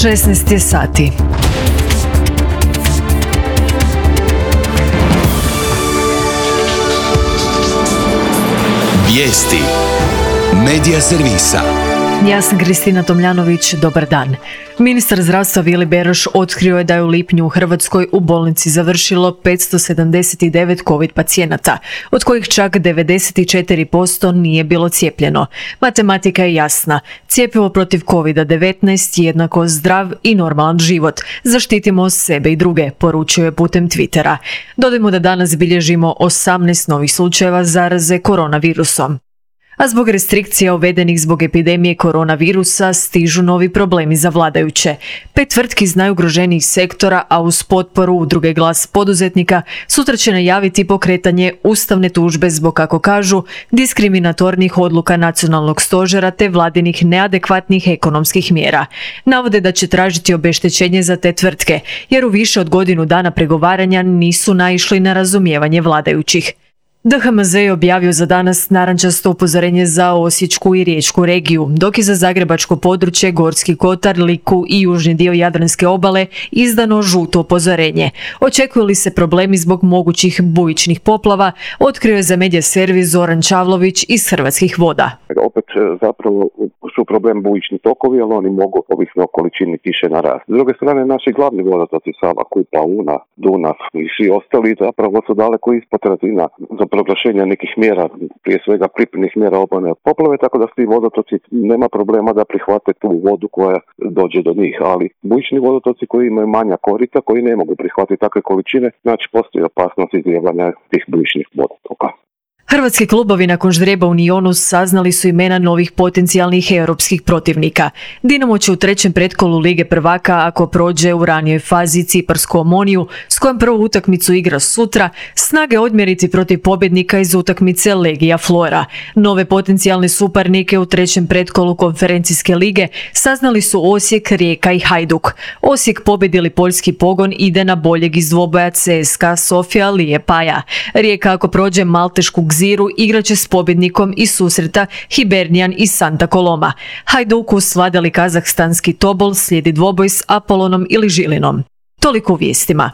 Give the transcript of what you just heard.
16 je sati. Vijesti Medija servisa. Ja sam Kristina Tomljanović, dobar dan. Ministar zdravstva Vili Beroš otkrio je da je u lipnju u Hrvatskoj u bolnici završilo 579 COVID pacijenata, od kojih čak 94% nije bilo cijepljeno. Matematika je jasna. Cjepivo protiv COVID-19 jednako zdrav i normalan život. Zaštitimo sebe i druge, poručio je putem Twittera. Dodajmo da danas bilježimo 18 novih slučajeva zaraze koronavirusom. A zbog restrikcija uvedenih zbog epidemije koronavirusa stižu novi problemi za vladajuće. 5 tvrtki iz najugroženijih sektora, a uz potporu udruge Glas poduzetnika, sutra će najaviti pokretanje ustavne tužbe zbog, kako kažu, diskriminatornih odluka nacionalnog stožera te vladinih neadekvatnih ekonomskih mjera. Navode da će tražiti obeštećenje za te tvrtke, jer u više od godinu dana pregovaranja nisu naišli na razumijevanje vladajućih. DHMZ je objavio za danas narančasto upozorenje za Osječku i Riječku regiju, dok je za zagrebačko područje, Gorski kotar, Liku i južni dio Jadranske obale izdano žuto upozorenje. Očekuju li se problemi zbog mogućih bujičnih poplava, otkrio je za Medija servis Zoran Čavlović iz Hrvatskih voda. Opet zapravo su problem bujični tokovi, ali oni mogu ovisno o količini kiše narasti. S druge strane, naši glavni vodotoci Sava, Kupa, Una, Dunav i svi ostali zapravo su daleko ispod razina za proglašenja nekih mjera, prije svega pripremnih mjera obrane od poplave, tako da svi vodotoci nema problema da prihvate tu vodu koja dođe do njih, ali bujični vodotoci koji imaju manja korita, koji ne mogu prihvatiti takve količine, znači postoji opasnost izlijevanja tih bujičnih vodotoka. Hrvatski klubovi nakon ždrijeba u Nionu saznali su imena novih potencijalnih europskih protivnika. Dinamo će u trećem pretkolu Lige prvaka, ako prođe u ranijoj fazi Ciparsku Omoniju, s kojom prvu utakmicu igra sutra, snage odmjeriti protiv pobjednika iz utakmice Legija Flora. Nove potencijalne suparnike u trećem pretkolu konferencijske lige saznali su Osijek, Rijeka i Hajduk. Osijek pobjedili poljski Pogon ide na boljeg iz dvoboja CSKA Sofija Liepāja. Rijeka, ako prođe maltešku Gziru, igraće s pobjednikom iz susreta Hibernian iz Santa Coloma. Hajduku svladali kazahstanski Tobol, slijedi dvoboj s Apolonom ili Žilinom. Toliko u vijestima.